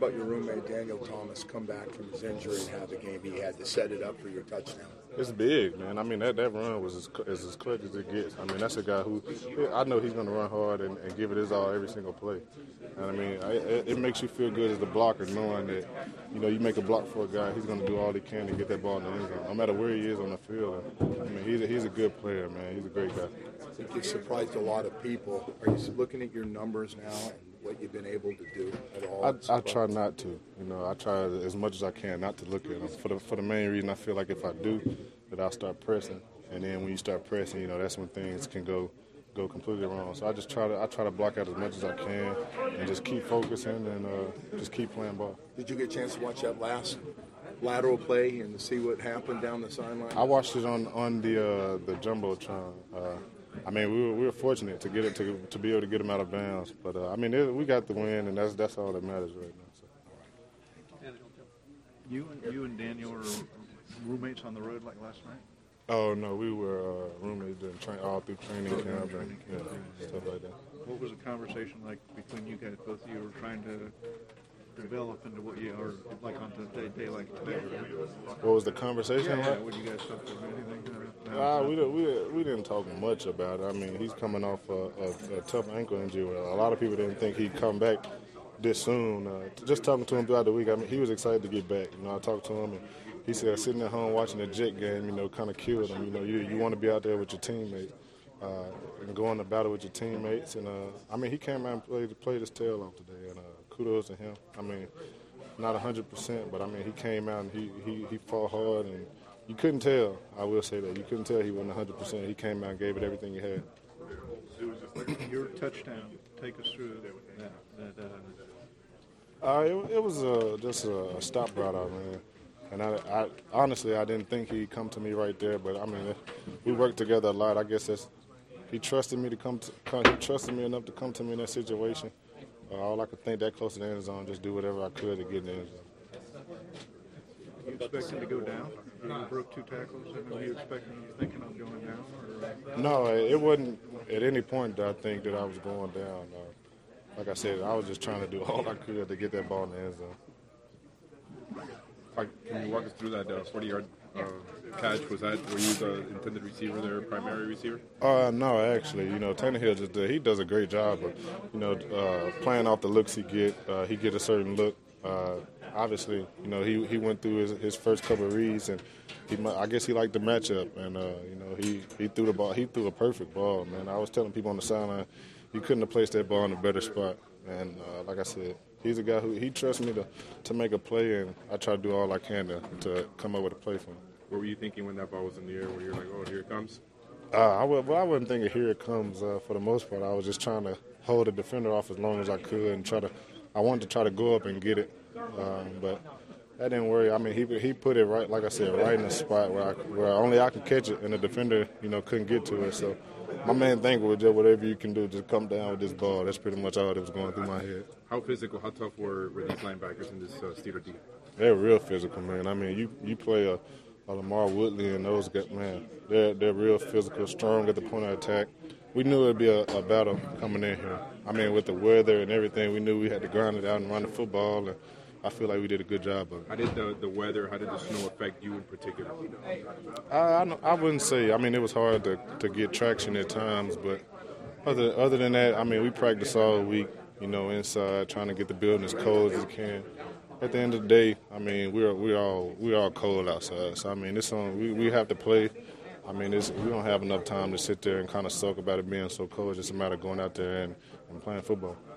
about your roommate Daniel Thomas come back from his injury and have the game he had to set it up for your touchdown? It's big, man. I mean, that run was as quick as it gets. I mean, that's a guy who I know he's going to run hard and give it his all every single play. And I mean, it makes you feel good as the blocker knowing that, you make a block for a guy, he's going to do all he can to get that ball in the end zone, no matter where he is on the field. I mean, he's a good player, man. He's a great guy. I think you've surprised a lot of people. Are you looking at your numbers now and what you've been able to do at all? I try not to. I try as much as I can not to look at them. For the main reason, I feel like if I do, that I'll start pressing. And then when you start pressing, that's when things can go completely wrong. So I try to block out as much as I can and just keep focusing and just keep playing ball. Did you get a chance to watch that last lateral play and to see what happened down the sideline? I watched it on the jumbotron. I mean, we were fortunate to get it to be able to get him out of bounds. But I mean, we got the win, and that's all that matters right now. So. You and Daniel were roommates on the road like last night? Oh no, we were roommates all through training camp and stuff like that. What was the conversation like between you guys? Both of you were trying to develop into what you are like on day like today. What was the conversation like? What you guys talked about? Anything? We didn't talk much about it. I mean, he's coming off a tough ankle injury. A lot of people didn't think he'd come back this soon. Just talking to him throughout the week, I mean, he was excited to get back. I talked to him, and he said sitting at home watching the Jet game, kind of killed him. You want to be out there with your teammates and go into battle with your teammates. And I mean, he came out and played his tail off today, and kudos to him. I mean, not 100%, but I mean, he came out and he fought hard, and you couldn't tell. I will say that you couldn't tell he wasn't 100%. He came out and gave it everything he had. Your touchdown. Take us through that. It was just a stop route out, man. And I honestly, I didn't think he'd come to me right there, but I mean, we worked together a lot. I guess he trusted me he trusted me enough to come to me in that situation. All I could think that close to the end zone, just do whatever I could to get in the end zone. You expecting to go down? You broke 2 tackles. Were you thinking of going down? Or? No, it wasn't at any point that I think that I was going down. Like I said, I was just trying to do all I could to get that ball in the end zone. Can you walk us through that 40-yard catch? Were you the intended receiver there, primary receiver? No, actually, Tannehill he does a great job of, playing off the looks he get a certain look. Obviously, he went through his first couple of reads, and I guess he liked the matchup, and he threw the ball. He threw a perfect ball, man. I was telling people on the sideline, you couldn't have placed that ball in a better spot. And like I said, he's a guy who he trusts me to make a play, and I try to do all I can to come up with a play for him. What were you thinking when that ball was in the air? Where you're like, oh, here it comes? I wasn't thinking here it comes. For the most part, I was just trying to hold the defender off as long as I could and I wanted to try to go up and get it, but that didn't worry. I mean, he put it right, like I said, right in the spot where only I could catch it, and the defender, couldn't get to it. So my main thing was just whatever you can do, just come down with this ball. That's pretty much all that was going through my head. How physical, how tough were these linebackers in this Steeler D? They're real physical, man. I mean, you play a Lamar Woodley and those guys, man. They're real physical, strong at the point of attack. We knew it'd be a battle coming in here. I mean, with the weather and everything, we knew we had to grind it out and run the football, and I feel like we did a good job of it. How did the weather, how did the snow affect you in particular? I wouldn't say. I mean, it was hard to get traction at times, but other than that, I mean, we practiced all week, inside, trying to get the building as cold as it can. At the end of the day, I mean, we're all cold outside. So I mean, we have to play. I mean, we don't have enough time to sit there and kind of sulk about it being so cold. It's just a matter of going out there and playing football.